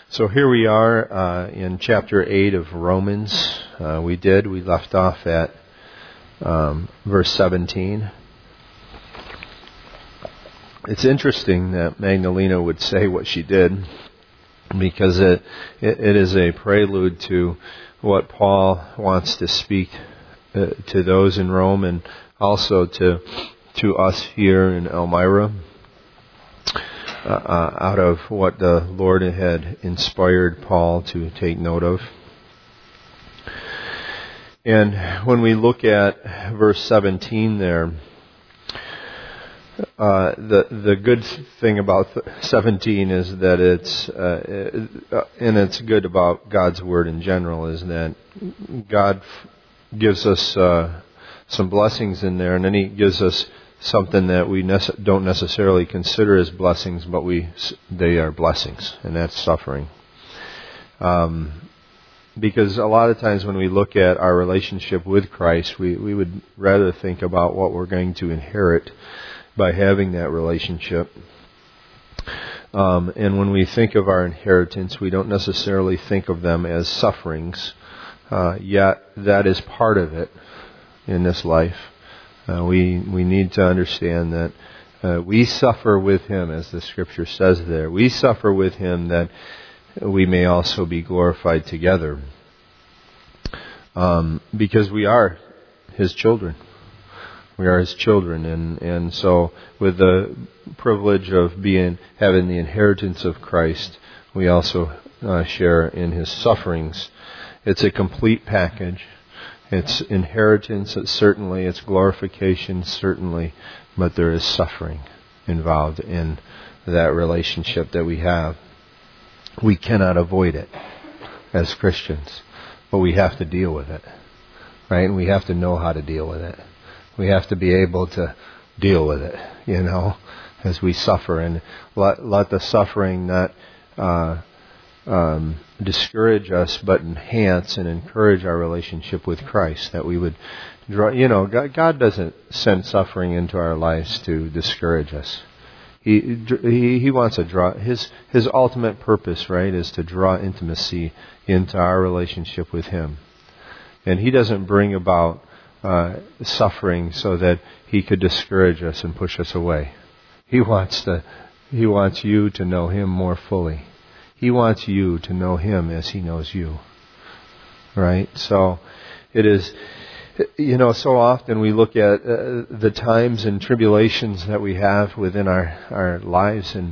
So here we are in chapter 8 of Romans. We left off at verse 17. It's interesting that Magdalena would say what she did, because it is a prelude to what Paul wants to speak to those in Rome and also to us here in Elmira. Out of what the Lord had inspired Paul to take note of. And when we look at verse 17 there, the good thing about 17 is that it's good about God's Word in general, is that God gives us some blessings in there, and then He gives us something that we don't necessarily consider as blessings, but they are blessings, and that's suffering. Because a lot of times when we look at our relationship with Christ, we would rather think about what we're going to inherit by having that relationship. And when we think of our inheritance, we don't necessarily think of them as sufferings, yet that is part of it in this life. We need to understand that we suffer with Him, as the Scripture says there. We suffer with Him that we may also be glorified together. Because we are His children. We are His children, and so with the privilege of having the inheritance of Christ, we also share in His sufferings. It's a complete package. It's inheritance, it's glorification, certainly, but there is suffering involved in that relationship that we have. We cannot avoid it as Christians, but we have to deal with it, right? And we have to know how to deal with it. We have to be able to deal with it, as we suffer, and let the suffering not discourage us, but enhance and encourage our relationship with Christ, that we would draw. God doesn't send suffering into our lives to discourage us. He wants to draw. His ultimate purpose, right, is to draw intimacy into our relationship with Him, and He doesn't bring about suffering so that He could discourage us and push us away. He wants you to know Him more fully. He wants you to know Him as He knows you. Right? So it is, so often we look at the times and tribulations that we have within our lives, and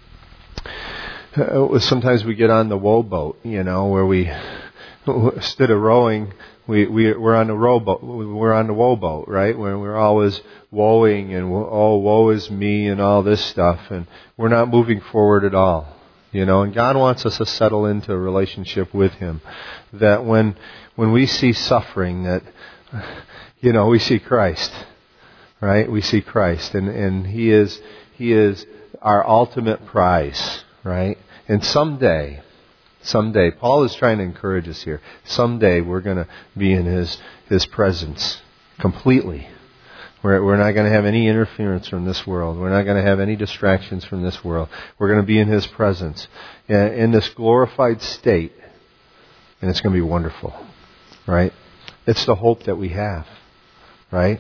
sometimes we get on the woe boat, where we, instead of rowing, we're on the rowboat. We're on the woe boat, right? Where we're always woeing and woe is me and all this stuff, and we're not moving forward at all. And God wants us to settle into a relationship with Him, that when we see suffering, that, we see Christ, right? We see Christ, and He is our ultimate prize, right? And someday, Paul is trying to encourage us here, someday we're going to be in His presence completely. We're not going to have any interference from this world. We're not going to have any distractions from this world. We're going to be in His presence in this glorified state, and it's going to be wonderful, right? It's the hope that we have, right?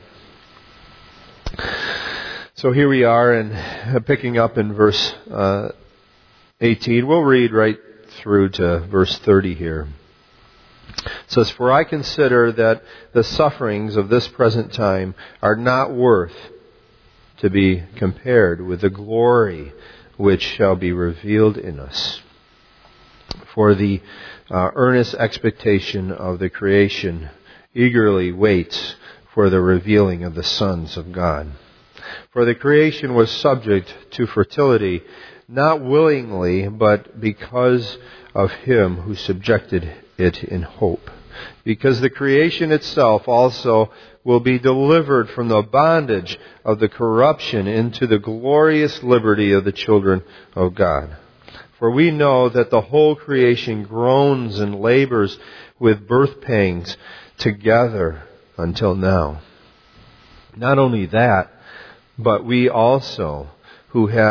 So here we are, and picking up in verse 18. We'll read right through to verse 30 here. It says, "For I consider that the sufferings of this present time are not worth to be compared with the glory which shall be revealed in us. For the earnest expectation of the creation eagerly waits for the revealing of the sons of God. For the creation was subject to fertility, not willingly, but because of Him who subjected it in hope. Because the creation itself also will be delivered from the bondage of the corruption into the glorious liberty of the children of God. For we know that the whole creation groans and labors with birth pangs together until now. Not only that, but we also, who have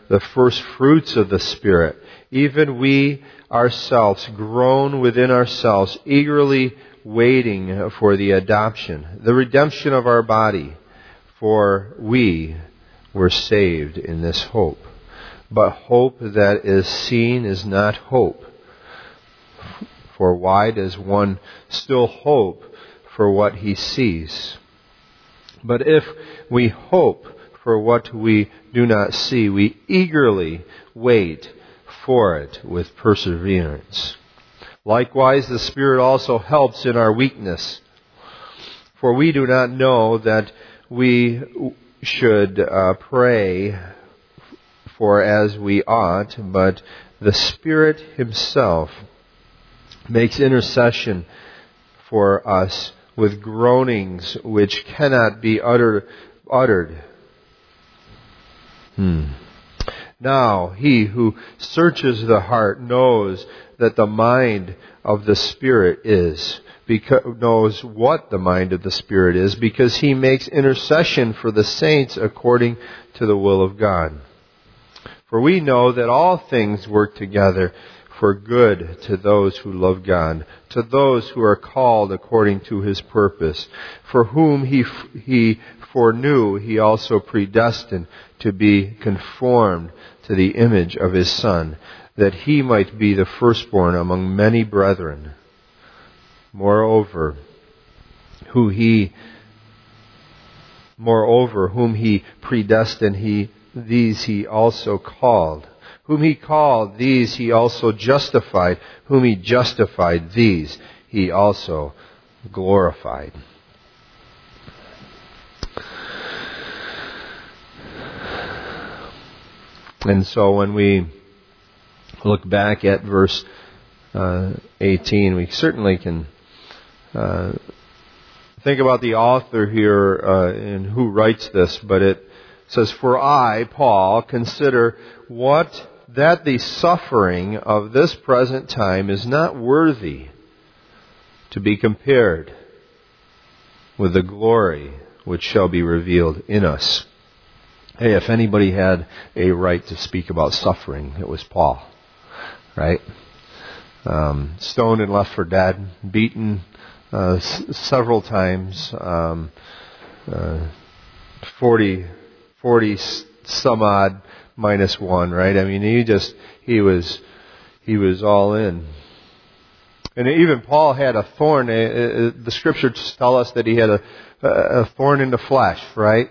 the first fruits of the Spirit, even we ourselves, groan within ourselves, eagerly waiting for the adoption, the redemption of our body. For we were saved in this hope. But hope that is seen is not hope. For why does one still hope for what he sees? But if we hope for what we do not see, we eagerly wait for it with perseverance. Likewise, the Spirit also helps in our weakness. For we do not know that we should pray for as we ought, but the Spirit Himself makes intercession for us with groanings which cannot be uttered. Now, He who searches the heart knows that the mind of the Spirit is, knows what the mind of the Spirit is, because He makes intercession for the saints according to the will of God. For we know that all things work together for good to those who love God, to those who are called according to His purpose, for whom He foreknew, He also predestined to be conformed to the image of His Son, that He might be the firstborn among many brethren. Moreover, whom He predestined, these He also called. Whom He called, these He also justified. Whom He justified, these He also glorified. And so when we look back at verse 18, we certainly can think about the author here and who writes this, but it says, "For I, Paul, consider that the suffering of this present time is not worthy to be compared with the glory which shall be revealed in us." Hey, if anybody had a right to speak about suffering, it was Paul, right? Stoned and left for dead, beaten several times, 40 some odd minus one, right? I mean, he was all in. And even Paul had a thorn. The scriptures tell us that he had a thorn in the flesh, right?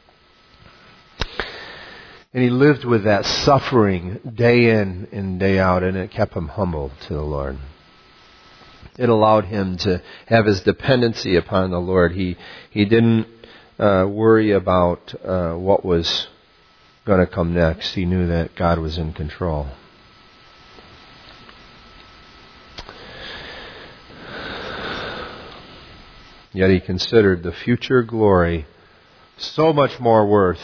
And he lived with that suffering day in and day out, and it kept him humble to the Lord. It allowed him to have his dependency upon the Lord. He didn't worry about what was going to come next. He knew that God was in control. Yet he considered the future glory so much more worth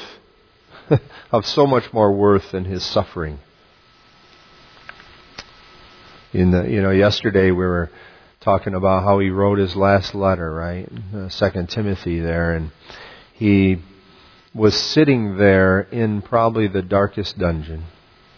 than his suffering. Yesterday we were talking about how he wrote his last letter, right? 2 Timothy there, and he was sitting there in probably the darkest dungeon.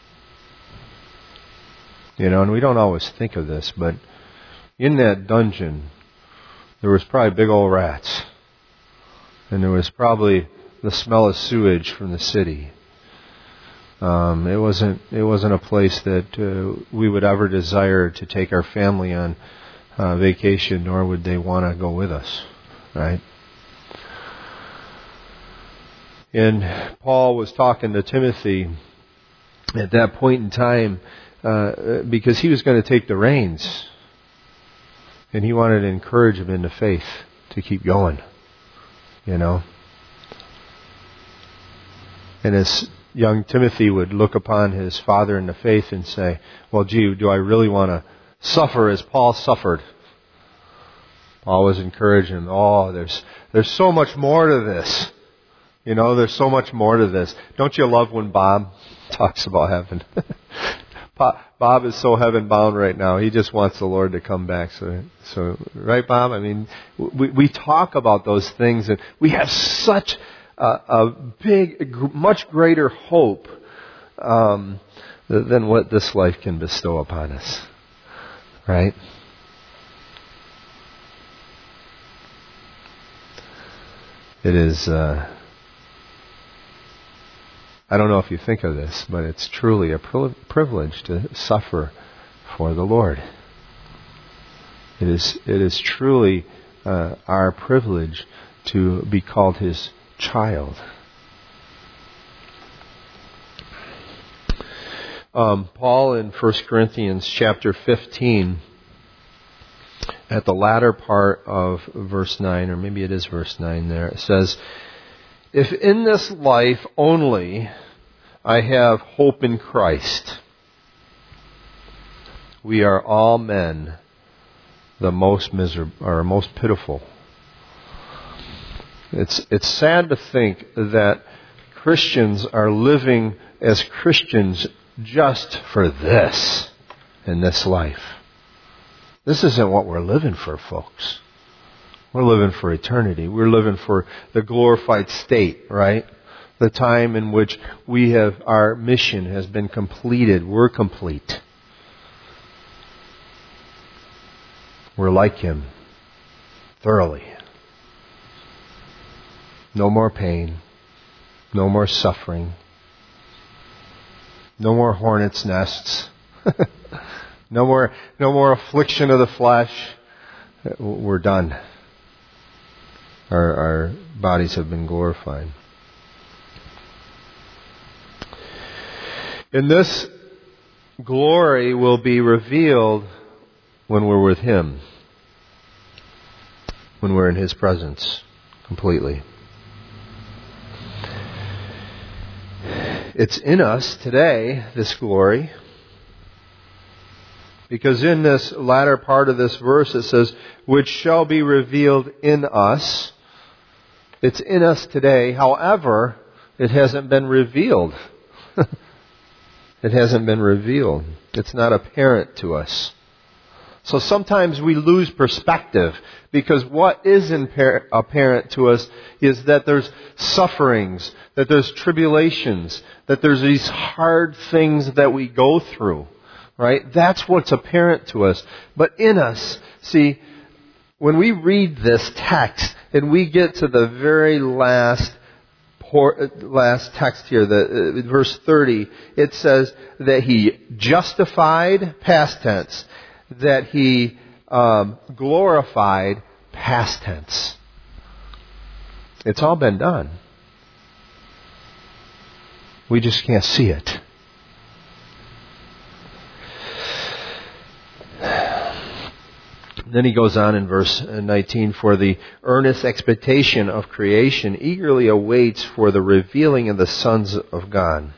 And we don't always think of this, but in that dungeon there was probably big old rats. And there was probably the smell of sewage from the city. It wasn't a place that we would ever desire to take our family on vacation, nor would they want to go with us, right? And Paul was talking to Timothy at that point in time because he was going to take the reins, and he wanted to encourage him in the faith to keep going, And as young Timothy would look upon his father in the faith and say, well, gee, do I really want to suffer as Paul suffered? Paul was encouraging him, there's so much more to this. There's so much more to this. Don't you love when Bob talks about heaven? Bob is so heaven bound right now. He just wants the Lord to come back. So right, Bob? I mean, we talk about those things, and we have such a big, much greater hope than what this life can bestow upon us. Right? It is, I don't know if you think of this, but it's truly a privilege to suffer for the Lord. It is truly our privilege to be called His child. Paul in 1 Corinthians chapter 15, at the latter part of verse 9, or maybe it is verse 9 there, it says, "If in this life only I have hope in Christ, we are all men the most miserable, or most pitiful." It's sad to think that Christians are living as Christians just for this in this life. This isn't what we're living for, folks. We're living for eternity. We're living for the glorified state, right? The time in which our mission has been completed. We're complete. We're like Him thoroughly. No more pain. No more suffering. No more hornets' nests. No more affliction of the flesh. We're done. Our bodies have been glorified. And this glory will be revealed when we're with Him. When we're in His presence completely. It's in us today, this glory. Because in this latter part of this verse it says, "which shall be revealed in us." It's in us today. However, it hasn't been revealed. It hasn't been revealed. It's not apparent to us. So sometimes we lose perspective, because what is apparent to us is that there's sufferings, that there's tribulations, that there's these hard things that we go through. Right? That's what's apparent to us. But in us, see, when we read this text and we get to the very last text here, verse 30, it says that He justified, past tense, that He glorified, past tense. It's all been done. We just can't see it. Then he goes on in verse 19, "For the earnest expectation of creation eagerly awaits for the revealing of the sons of God.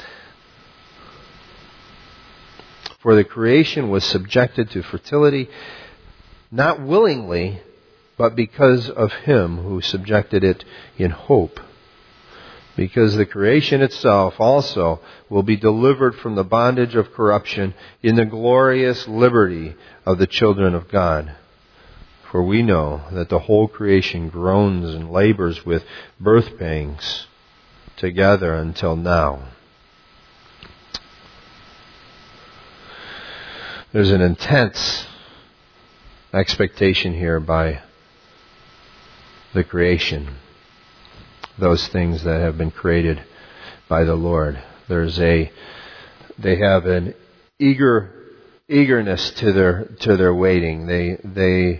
For the creation was subjected to fertility, not willingly, but because of Him who subjected it in hope. Because the creation itself also will be delivered from the bondage of corruption in the glorious liberty of the children of God. For we know that the whole creation groans and labors with birth pangs together until now." There's an intense expectation here by the creation. Those things that have been created by the Lord. They have an eagerness to their waiting. They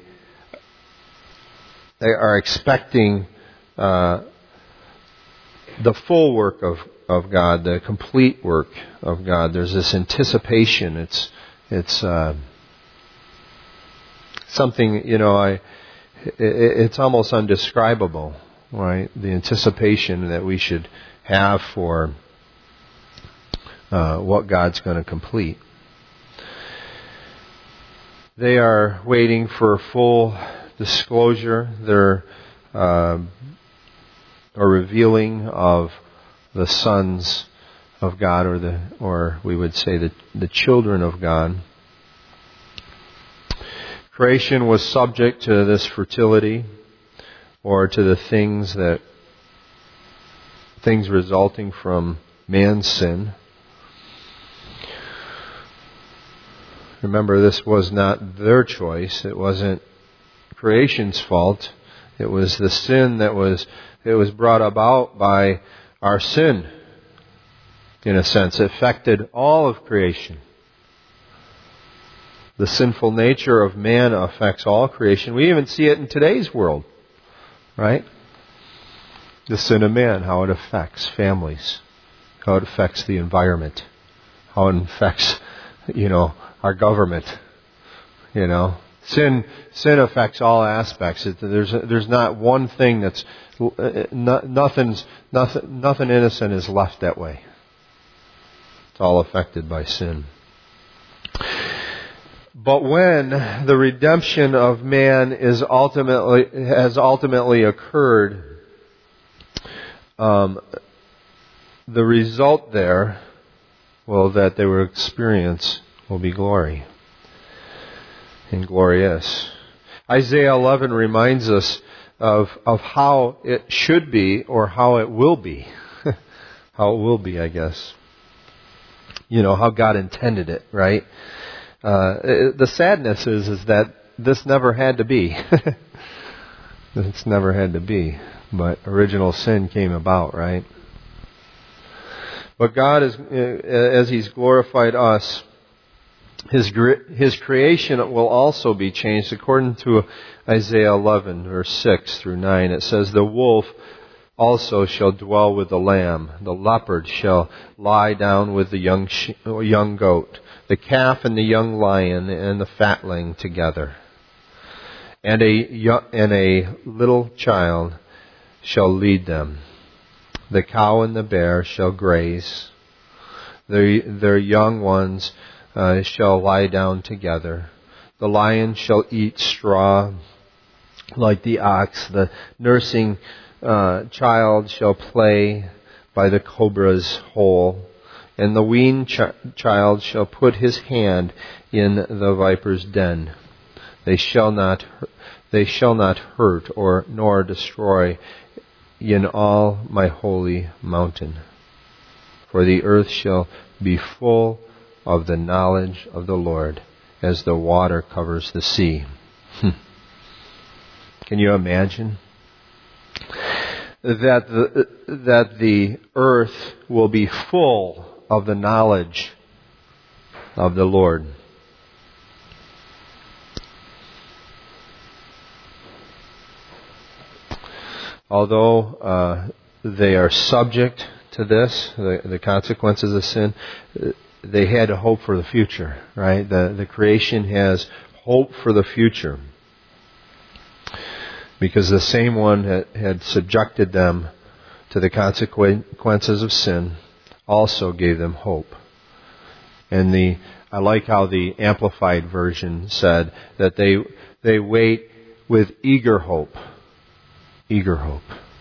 are expecting the full work of God, the complete work of God. There's this anticipation. It's something, it's almost undescribable. Right? The anticipation that we should have for what God's going to complete. They are waiting for full disclosure, a revealing of the sons of God, or we would say the children of God. Creation was subject to this fertility, or to the things resulting from man's sin. Remember, this was not their choice. It wasn't creation's fault. It was the sin it was brought about by our sin. In a sense, it affected all of creation. The sinful nature of man affects all creation. We even see it in today's world, right? The sin of man, how it affects families, how it affects the environment, how it affects, our government. Sin affects all aspects. There's not one thing that's nothing innocent is left that way. It's all affected by sin. But when the redemption of man has ultimately occurred, the result there, that they will experience will be glory. And glorious. Isaiah 11 reminds us of how it should be, or how it will be. How it will be, I guess. How God intended it, right? The sadness is that this never had to be. It's never had to be. But original sin came about, right? But God, as He's glorified us, His creation will also be changed. According to Isaiah 11, verse 6 through 9, it says, "The wolf also shall dwell with the lamb. The leopard shall lie down with the young goat. The calf and the young lion and the fatling together. And a little child shall lead them. The cow and the bear shall graze. Their young ones shall lie down together. The lion shall eat straw like the ox. The nursing child shall play by the cobra's hole. And the weaned child shall put his hand in the viper's den. They shall not hurt nor destroy in all my holy mountain. For the earth shall be full of the knowledge of the Lord, as the water covers the sea." Can you imagine that the earth will be full of the knowledge of the Lord? Although they are subject to this, the consequences of sin, they had to hope for the future, right? The creation has hope for the future, because the same one had subjected them to the consequences of sin also gave them hope. And I like how the Amplified Version said that they wait with eager hope. Eager hope.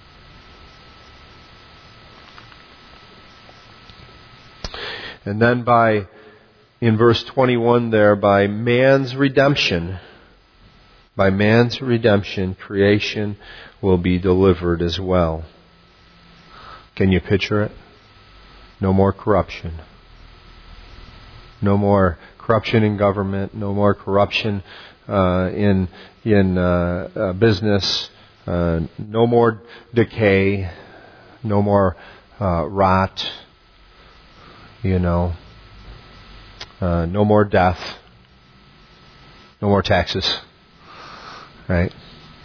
And then in verse 21 there, by man's redemption, creation will be delivered as well. Can you picture it? No more corruption. No more corruption in government. No more corruption in business. No more decay. No more rot. No more death. No more taxes. Right?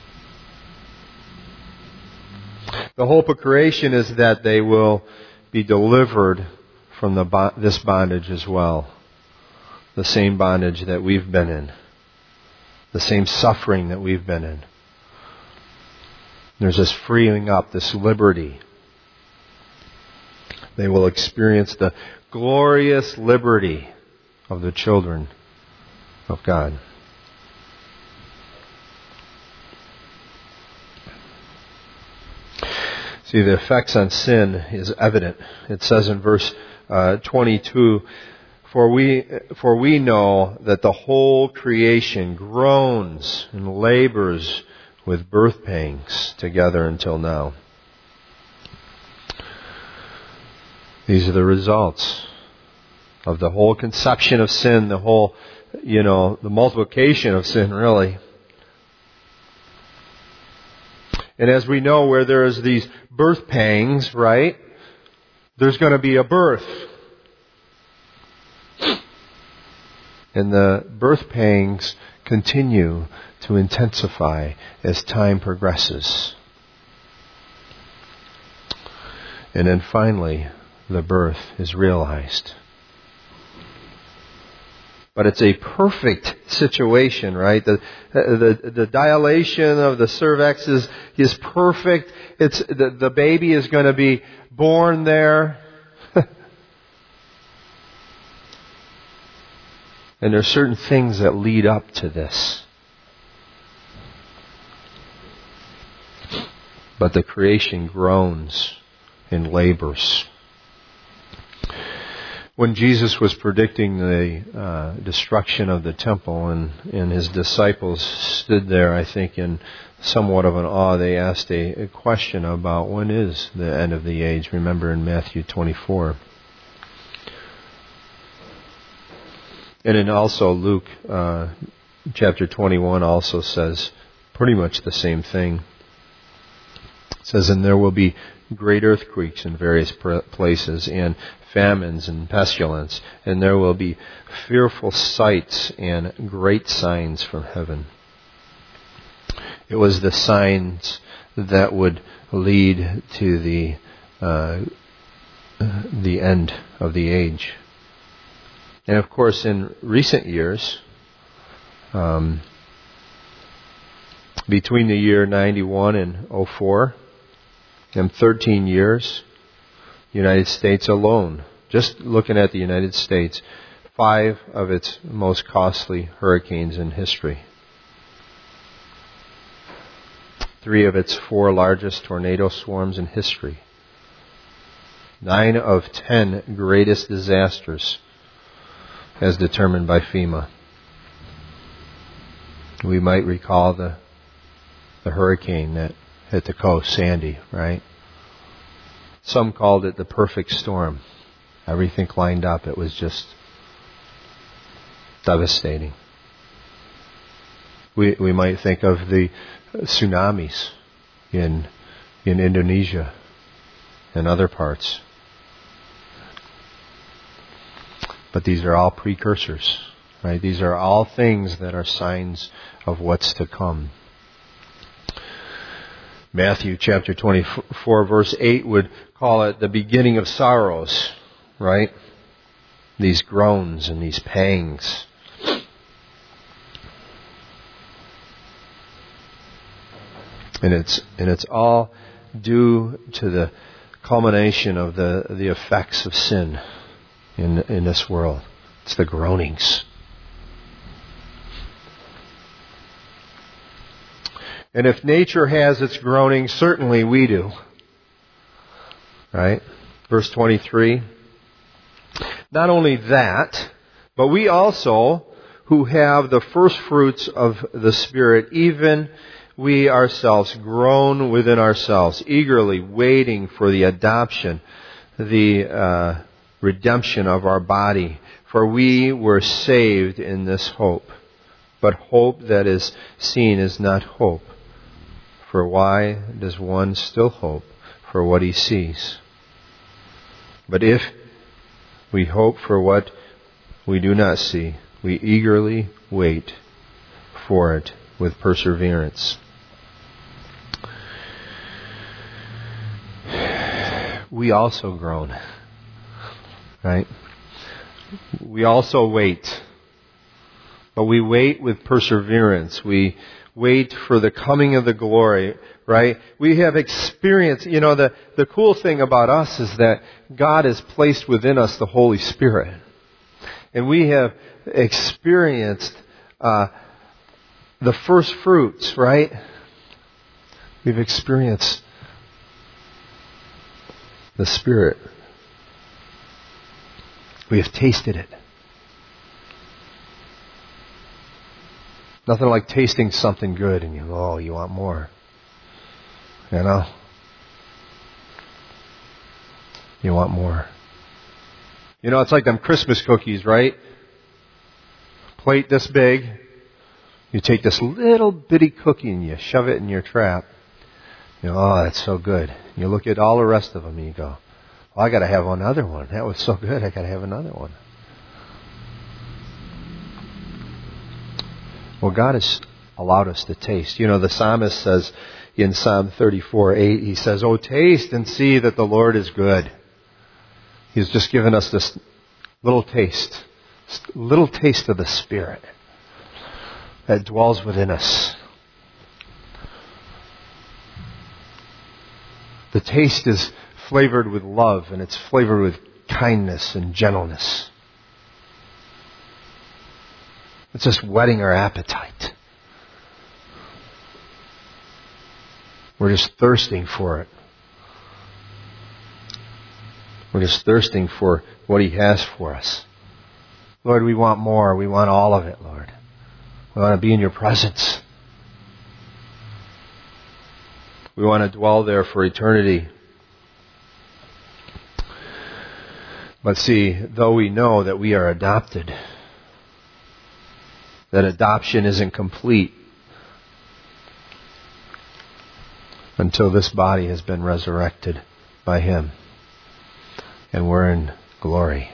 The hope of creation is that they will be delivered from this bondage as well. The same bondage that we've been in. The same suffering that we've been in. There's this freeing up, this liberty. They will experience the glorious liberty of the children of God. See, the effects on sin is evident. It says in verse 22, For we know that the whole creation groans and labors with birth pangs together until now. These are the results of the whole conception of sin, the whole the multiplication of sin, really. And as we know, where there is these birth pangs, right, there's going to be a birth. And the birth pangs continue to intensify as time progresses. And then finally, the birth is realized. But it's a perfect situation, right? The dilation of the cervix is perfect. It's the baby is going to be born there. And there are certain things that lead up to this. But the creation groans and labors. When Jesus was predicting the destruction of the temple and his disciples stood there, I think, in somewhat of an awe, they asked a question about when is the end of the age. Remember in Matthew 24. And then also Luke chapter 21 also says pretty much the same thing. It says, and there will be great earthquakes in various places, and famines and pestilence, and there will be fearful sights and great signs from heaven. It was the signs that would lead to the end of the age. And of course, in recent years, between the year 91 and 04, in 13 years, United States alone, just looking at the United States, 5 of its most costly hurricanes in history. 3 of its 4 largest tornado swarms in history. 9 of 10 greatest disasters as determined by FEMA. We might recall the hurricane that hit the coast, Sandy, right? Some called it the perfect storm. Everything lined up. It was just devastating. We might think of the tsunamis in Indonesia and other parts. But these are all precursors, right? These are all things that are signs of what's to come. Matthew chapter 24 verse 8 would call it the beginning of sorrows, right? These groans and these pangs. And it's all due to the culmination of the effects of sin in this world. It's the groanings. And if nature has its groaning, certainly we do. Right? Verse 23. Not only that, but we also, who have the first fruits of the Spirit, even we ourselves groan within ourselves, eagerly waiting for the adoption, the redemption of our body. For we were saved in this hope. But hope that is seen is not hope. For why does one still hope for what he sees? But if we hope for what we do not see, we eagerly wait for it with perseverance. We also groan, right? We also wait. But we wait with perseverance. We wait for the coming of the glory, right? We have experienced, the cool thing about us is that God has placed within us the Holy Spirit. And we have experienced the first fruits, right? We've experienced the Spirit. We have tasted it. Nothing like tasting something good and you want more. You know? You want more. It's like them Christmas cookies, right? plate this big. You take this little bitty cookie and you shove it in your trap. You know, oh, that's so good. You look at all the rest of them and you go, well, I got to have another one. That was so good. I got to have another one. Well, God has allowed us to taste. You know, the psalmist says in Psalm 34:8, he says, "Oh, taste and see that the Lord is good." He's just given us this little taste of the Spirit that dwells within us. The taste is flavored with love, and it's flavored with kindness and gentleness. It's just whetting our appetite. We're just thirsting for it. We're just thirsting for what He has for us. Lord, we want more. We want all of it, Lord. We want to be in Your presence. We want to dwell there for eternity. But see, though we know that we are adopted, that adoption isn't complete until this body has been resurrected by Him and we're in glory.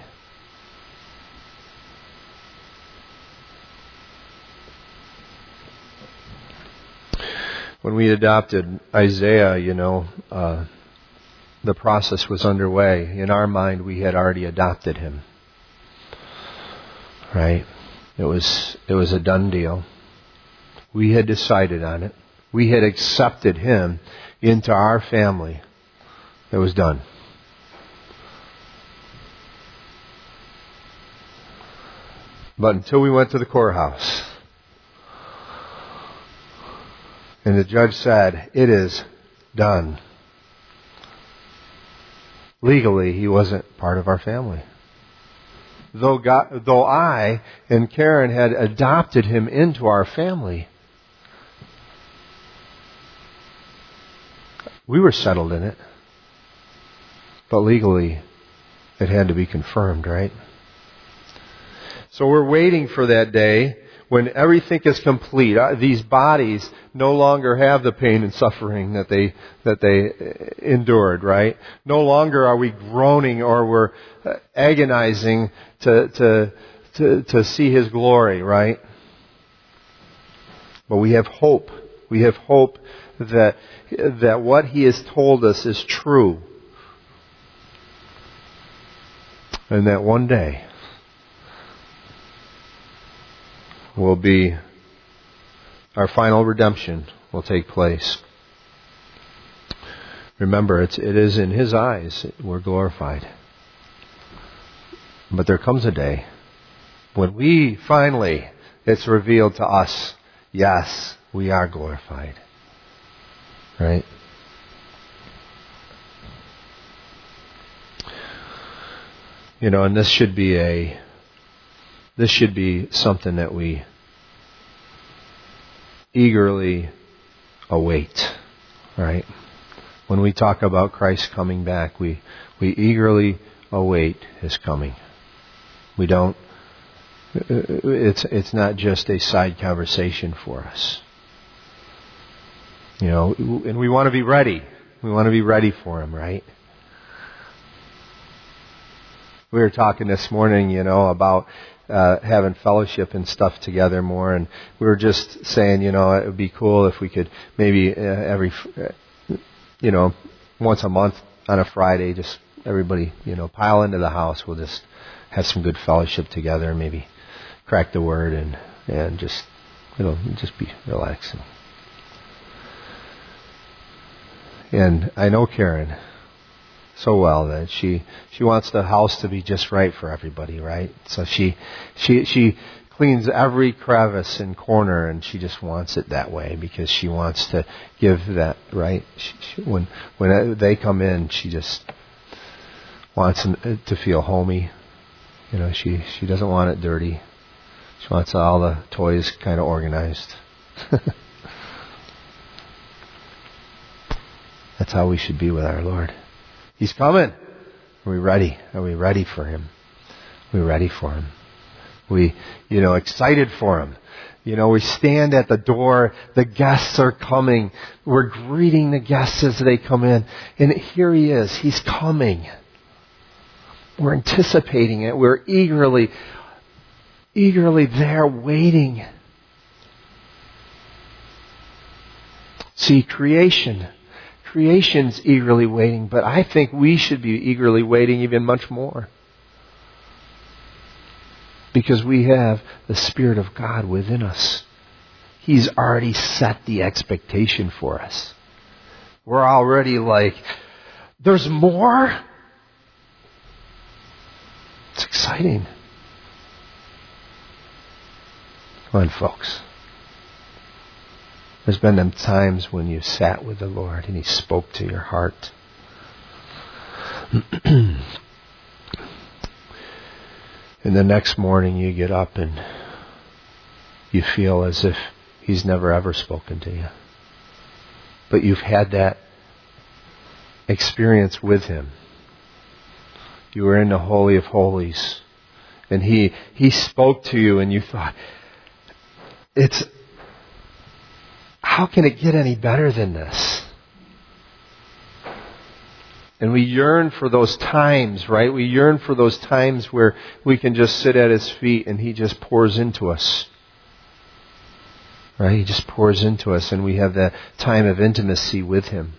When we adopted Isaiah, the process was underway. In our mind, we had already adopted him. Right? It was a done deal. We had decided on it. We had accepted him into our family. It was done. But until we went to the courthouse, and the judge said, "It is done." Legally, he wasn't part of our family. Though I and Karen had adopted him into our family, we were settled in it. But legally, it had to be confirmed, right? So we're waiting for that day when everything is complete. These bodies no longer have the pain and suffering that they endured, right? No longer are we groaning or we're agonizing to see His glory, right? But we have hope. We have hope that what He has told us is true. And that one day will be our final redemption will take place. Remember, it is in His eyes we're glorified. But there comes a day when it's revealed to us, yes, we are glorified. Right? And this should be something that we eagerly await, right? When we talk about Christ coming back, we eagerly await His coming. We don't, it's not just a side conversation for us. And we want to be ready. We want to be ready for Him, right? We were talking this morning, about having fellowship and stuff together more, and we were just saying, it would be cool if we could maybe once a month on a Friday, just everybody, pile into the house. We'll just have some good fellowship together, maybe crack the Word and just, just be relaxing. And I know Karen so well that she wants the house to be just right for everybody, right? So she cleans every crevice and corner, and she just wants it that way because she wants to give that, right? When they come in, she just wants them to feel homey. She doesn't want it dirty. She wants all the toys kind of organized. That's how we should be with our Lord. He's coming. Are we ready? Are we ready for Him? Are we ready for Him? We, excited for Him. We stand at the door. The guests are coming. We're greeting the guests as they come in. And here He is. He's coming. We're anticipating it. We're eagerly there waiting. See, creation's eagerly waiting, but I think we should be eagerly waiting even much more. Because we have the Spirit of God within us. He's already set the expectation for us. We're already like, there's more? It's exciting. Come on, folks. There's been them times when you sat with the Lord and He spoke to your heart. And the next morning you get up and you feel as if He's never ever spoken to you. But you've had that experience with Him. You were in the Holy of Holies. And He spoke to you and you thought, how can it get any better than this? And we yearn for those times, right? We yearn for those times where we can just sit at His feet and He just pours into us. Right? He just pours into us and we have that time of intimacy with Him.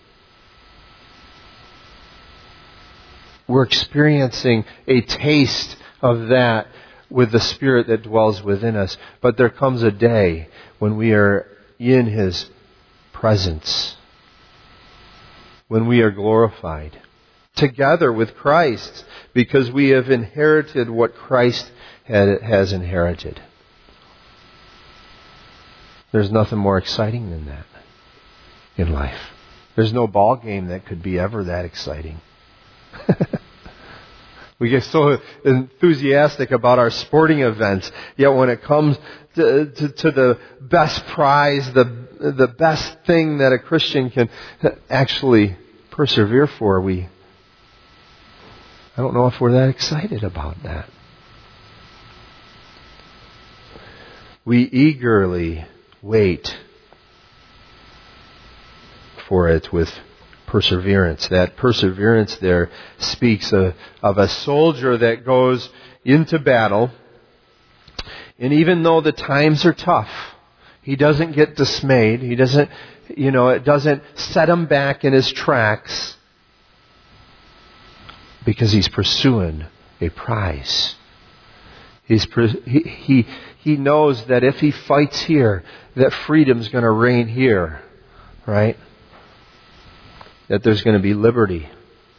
We're experiencing a taste of that with the Spirit that dwells within us. But there comes a day when we are in His presence, when we are glorified together with Christ, because we have inherited what Christ has inherited. There's nothing more exciting than that in life. There's no ball game that could be ever that exciting. We get so enthusiastic about our sporting events, yet when it comes to the best prize, the best thing that a Christian can actually persevere for, I don't know if we're that excited about that. We eagerly wait for it with perseverance. That perseverance there speaks of a soldier that goes into battle, and even though the times are tough, he doesn't get dismayed. He doesn't, it doesn't set him back in his tracks, because he's pursuing a prize. He knows that if he fights here, that freedom's going to reign here, right? That there's going to be liberty.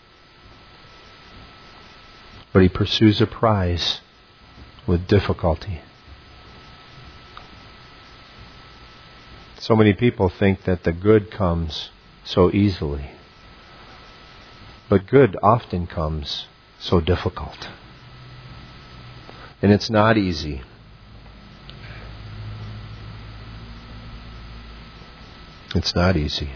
But he pursues a prize with difficulty. So many people think that the good comes so easily. But good often comes so difficult. And it's not easy. It's not easy.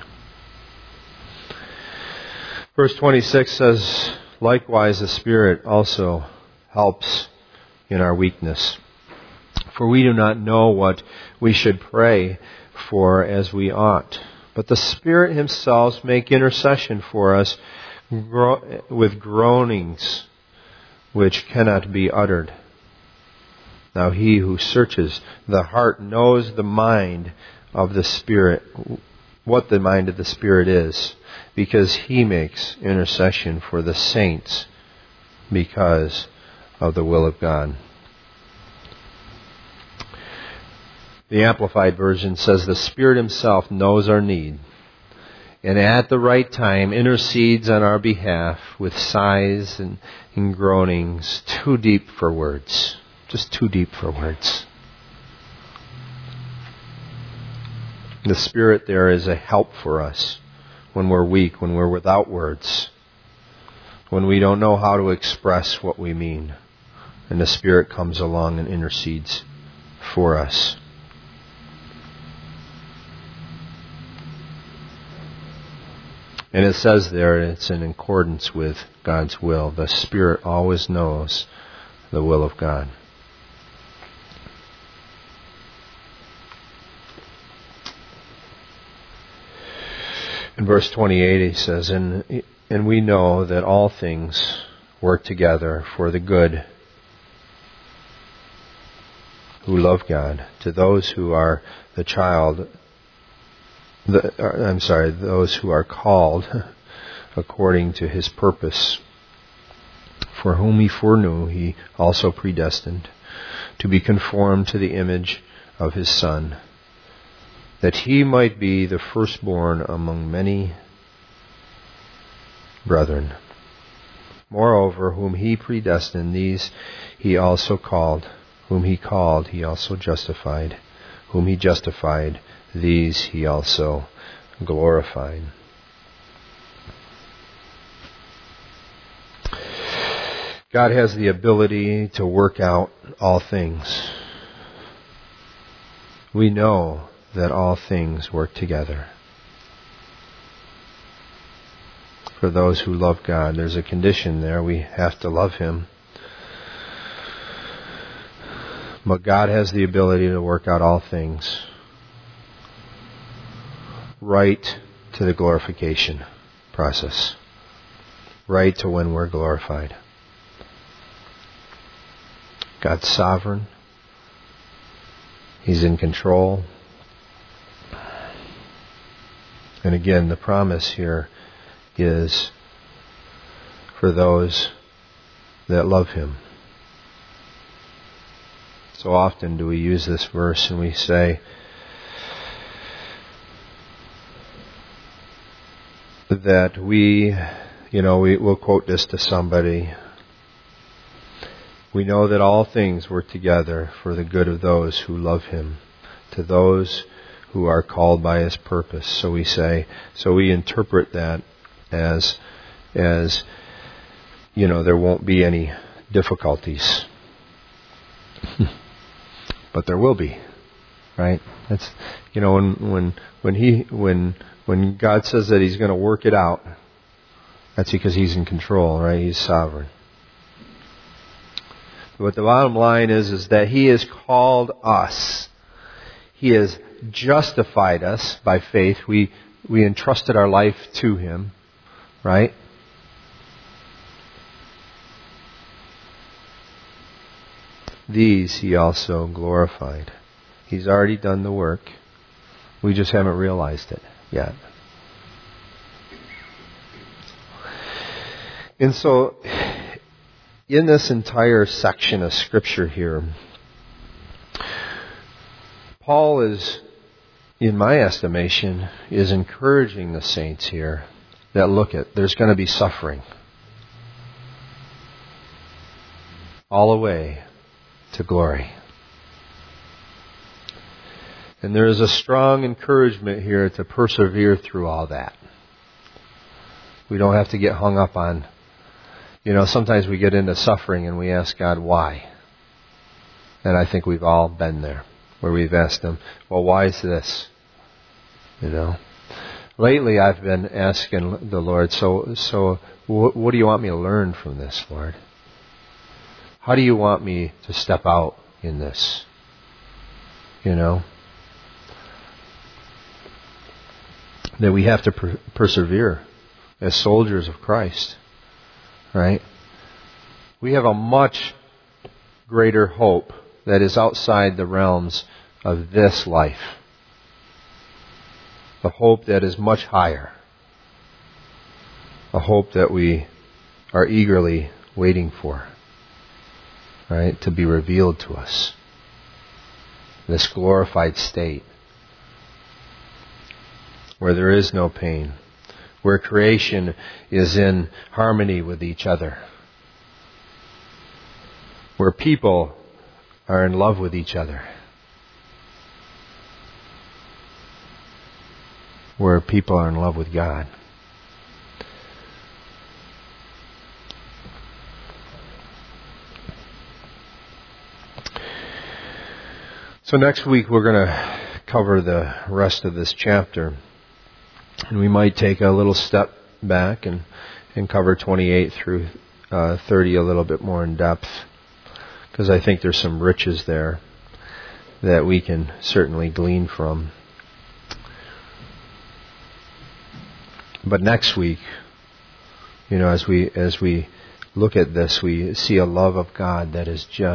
Verse 26 says, likewise the Spirit also helps in our weakness. For we do not know what we should pray for as we ought. But the Spirit Himself makes intercession for us with groanings which cannot be uttered. Now He who searches the heart knows the mind of the Spirit, what the mind of the Spirit is, because He makes intercession for the saints because of the will of God. The Amplified Version says the Spirit Himself knows our need, and at the right time intercedes on our behalf with sighs and groanings too deep for words. Just too deep for words. The Spirit there is a help for us when we're weak, when we're without words, when we don't know how to express what we mean. And the Spirit comes along and intercedes for us. And it says there, it's in accordance with God's will. The Spirit always knows the will of God. In verse 28 he says, And we know that all things work together for the good who love God, to those who are those who are called according to His purpose. For whom He foreknew, He also predestined to be conformed to the image of His Son, that He might be the firstborn among many brethren. Moreover, whom He predestined, these He also called. Whom He called, He also justified. Whom He justified, these He also glorified. God has the ability to work out all things. We know that all things work together for those who love God. There's a condition there. We have to love Him. But God has the ability to work out all things right to the glorification process, right to when we're glorified. God's sovereign. He's in control. And again, the promise here is for those that love Him. So often do we use this verse and we say that we'll quote this to somebody. We know that all things work together for the good of those who love Him, to those who are called by His purpose. So we interpret that as there won't be any difficulties. But there will be, right? That's when God says that He's going to work it out, that's because He's in control, right? He's sovereign. But the bottom line is that He has called us. He has justified us by faith. We entrusted our life to Him, right? These He also glorified. He's already done the work. We just haven't realized it yet. And so, in this entire section of Scripture here, Paul is, in my estimation, is encouraging the saints here that there's going to be suffering all the way to glory. And there is a strong encouragement here to persevere through all that. We don't have to get hung up on, sometimes we get into suffering and we ask God why. And I think we've all been there, where we've asked Him, well, why is this? Lately I've been asking the Lord, so what do you want me to learn from this, Lord? How do you want me to step out in this? That we have to persevere as soldiers of Christ, right? We have a much greater hope that is outside the realms of this life. A hope that is much higher. A hope that we are eagerly waiting for. Right, to be revealed to us. This glorified state where there is no pain, where creation is in harmony with each other, where people are in love with each other, where people are in love with God. So next week we're going to cover the rest of this chapter. And we might take a little step back and cover 28 through 30 a little bit more in depth. Because I think there's some riches there that we can certainly glean from. But next week, as we look at this, we see a love of God that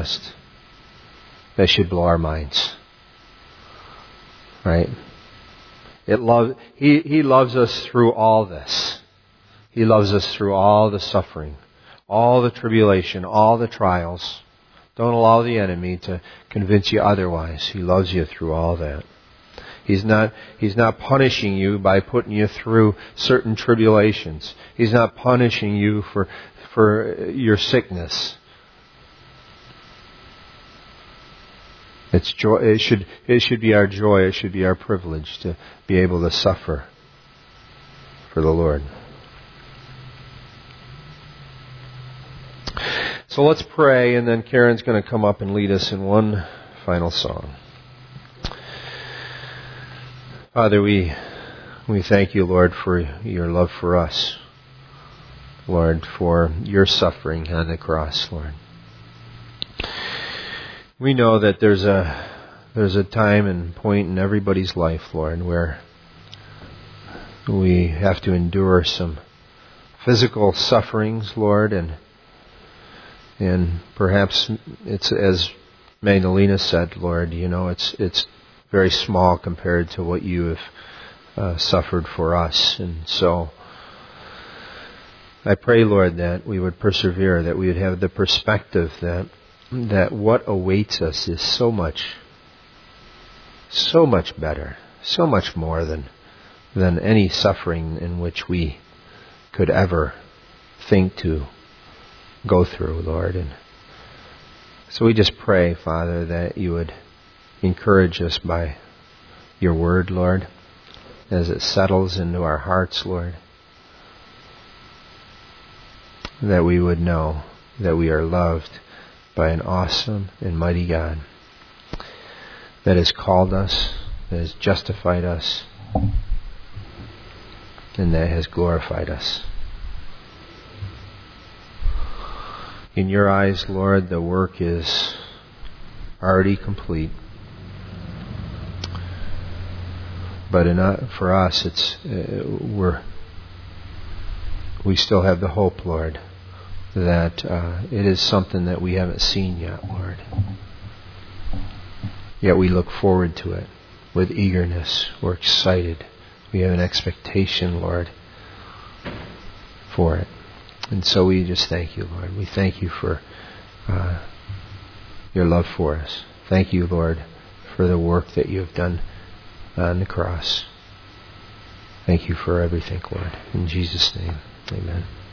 should blow our minds. Right? He loves us through all this. He loves us through all the suffering, all the tribulation, all the trials. Don't allow the enemy to convince you otherwise. He loves you through all that. He's not punishing you by putting you through certain tribulations. He's not punishing you for your sickness. It's joy. It should be our joy. It should be our privilege to be able to suffer for the Lord. So let's pray, and then Karen's going to come up and lead us in one final song. Father, we thank you, Lord, for your love for us. Lord, for your suffering on the cross, Lord. We know that there's a time and point in everybody's life, Lord, where we have to endure some physical sufferings, Lord, and perhaps it's, as Magdalena said, Lord, it's very small compared to what you have suffered for us. And so I pray, Lord, that we would persevere, that we would have the perspective that what awaits us is so much better, so much more than any suffering in which we could ever think to go through, Lord. And so we just pray, Father, that you would encourage us by your word, Lord, as it settles into our hearts, Lord, that we would know that we are loved by an awesome and mighty God that has called us, that has justified us, and that has glorified us. In your eyes, Lord, the work is already complete. But for us, we still have the hope, Lord, that it is something that we haven't seen yet, Lord. Yet we look forward to it with eagerness. We're excited. We have an expectation, Lord, for it. And so we just thank you, Lord. We thank you for your love for us. Thank you, Lord, for the work that you have done on the cross. Thank you for everything, Lord. In Jesus' name, amen.